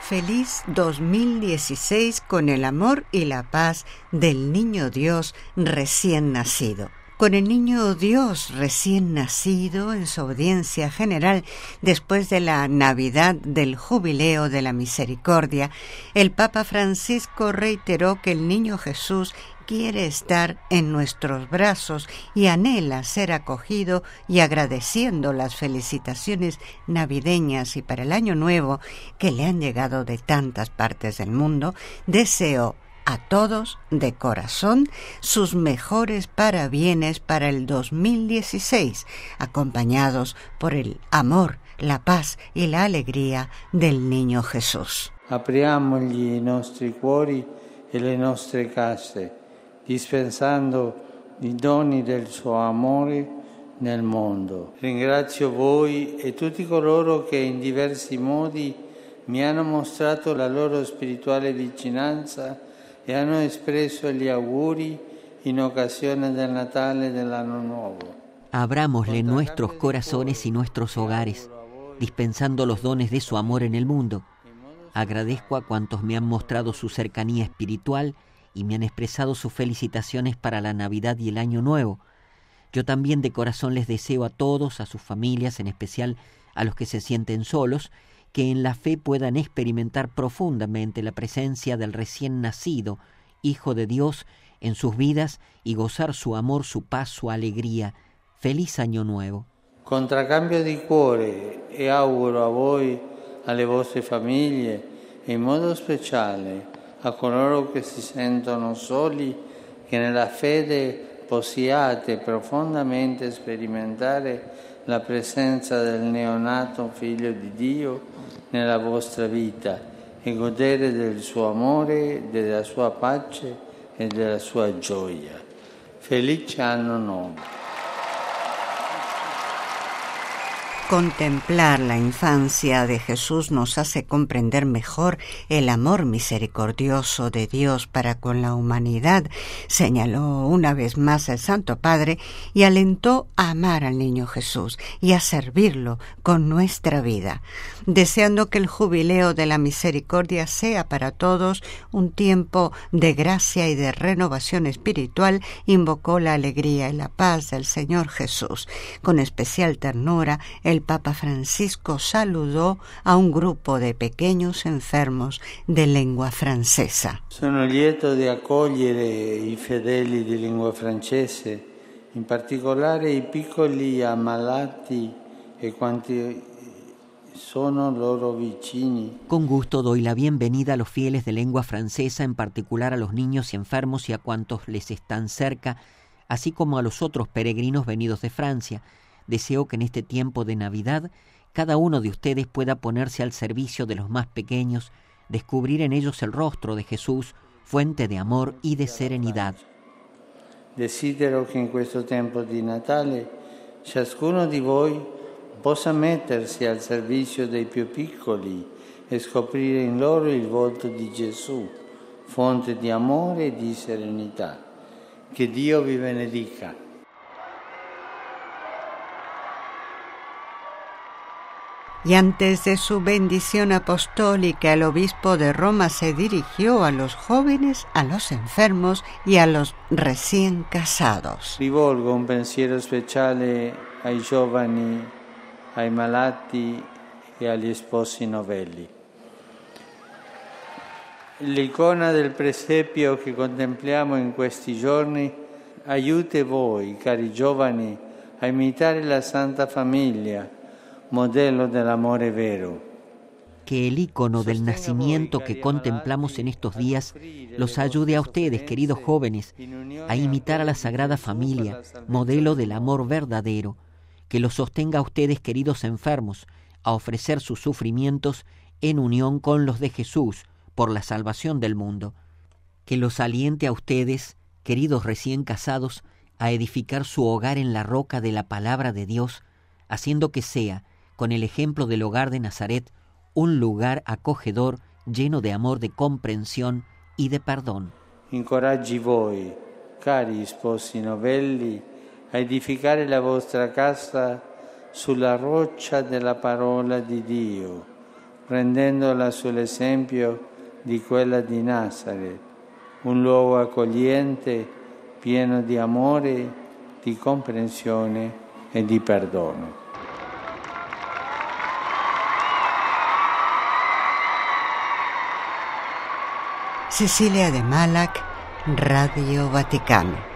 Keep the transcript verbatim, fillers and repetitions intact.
Feliz dos mil dieciséis con el amor y la paz del Niño Dios recién nacido. Con el Niño Dios recién nacido en su audiencia general después de la Navidad del Jubileo de la Misericordia, el Papa Francisco reiteró que el Niño Jesús quiere estar en nuestros brazos y anhela ser acogido, y agradeciendo las felicitaciones navideñas y para el Año Nuevo que le han llegado de tantas partes del mundo, deseó a todos de corazón sus mejores parabienes para el dos mil dieciséis, acompañados por el amor, la paz y la alegría del Niño Jesús. Apriamogli i nostri cuori e le nostre case, dispensando i doni del suo amore nel mondo. Ringrazio voi e tutti coloro che in diversi modi mi hanno mostrato la loro spirituale vicinanza e hanno espresso gli auguri in occasione del Natale e dell'Anno Nuovo. Abrámosle nuestros corazones y nuestros hogares, dispensando los dones de su amor en el mundo. Agradezco a cuantos me han mostrado su cercanía espiritual y me han expresado sus felicitaciones para la Navidad y el Año Nuevo. Yo también de corazón les deseo a todos, a sus familias, en especial a los que se sienten solos, que en la fe puedan experimentar profundamente la presencia del recién nacido, Hijo de Dios, en sus vidas y gozar su amor, su paz, su alegría. Feliz Año Nuevo. Contracambio di cuore e auguro a voi, alle vostre famiglie e in modo speciale a coloro che si sentono soli, che nella fede possiate profondamente sperimentare la presenza del neonato Figlio di Dio nella vostra vita e godere del suo amore, della sua pace e della sua gioia. Felice Anno Nuovo. Contemplar la infancia de Jesús nos hace comprender mejor el amor misericordioso de Dios para con la humanidad, señaló una vez más el Santo Padre, y alentó a amar al Niño Jesús y a servirlo con nuestra vida, deseando que el Jubileo de la Misericordia sea para todos un tiempo de gracia y de renovación espiritual. Invocó la alegría y la paz del Señor Jesús. Con especial ternura, el El Papa Francisco saludó a un grupo de pequeños enfermos de lengua francesa. Sono lieto di accogliere i fedeli di lingua francese, in particolare i piccoli ammalati e quanti sono loro vicini. Con gusto doy la bienvenida a los fieles de lengua francesa, en particular a los niños y enfermos y a cuantos les están cerca, así como a los otros peregrinos venidos de Francia. Deseo que en este tiempo de Navidad cada uno de ustedes pueda ponerse al servicio de los más pequeños, descubrir en ellos el rostro de Jesús, fuente de amor y de serenidad. Desidero che in questo tempo di Natale ciascuno di voi possa mettersi al servizio dei più piccoli e scoprire in loro il volto di Gesù, fonte di amore e di serenità. Che Dio vi benedica. Y antes de su bendición apostólica, el obispo de Roma se dirigió a los jóvenes, a los enfermos y a los recién casados. Rivolgo un pensiero speciale ai giovani, ai malati e agli sposi novelli. L'icona del presepio che contempliamo in questi giorni aiuti voi, cari giovani, a imitare la Santa Famiglia, modelo del amore vero. Que el icono del nacimiento que contemplamos en estos días los ayude a ustedes, queridos jóvenes, a imitar a la Sagrada Familia, modelo del amor verdadero. Que los sostenga a ustedes, queridos enfermos, a ofrecer sus sufrimientos en unión con los de Jesús por la salvación del mundo. Que los aliente a ustedes, queridos recién casados, a edificar su hogar en la roca de la palabra de Dios, haciendo que sea, con el ejemplo del hogar de Nazaret, un lugar acogedor, lleno de amor, de comprensión y de perdón. Incoraggi voi, cari sposi novelli, a edificare la vostra casa sulla roccia della parola di Dio, prendendola sull'esempio di quella di Nazareth, un luogo accogliente, pieno di amore, di comprensione e di perdono. Cecilia de Malac, Radio Vaticano.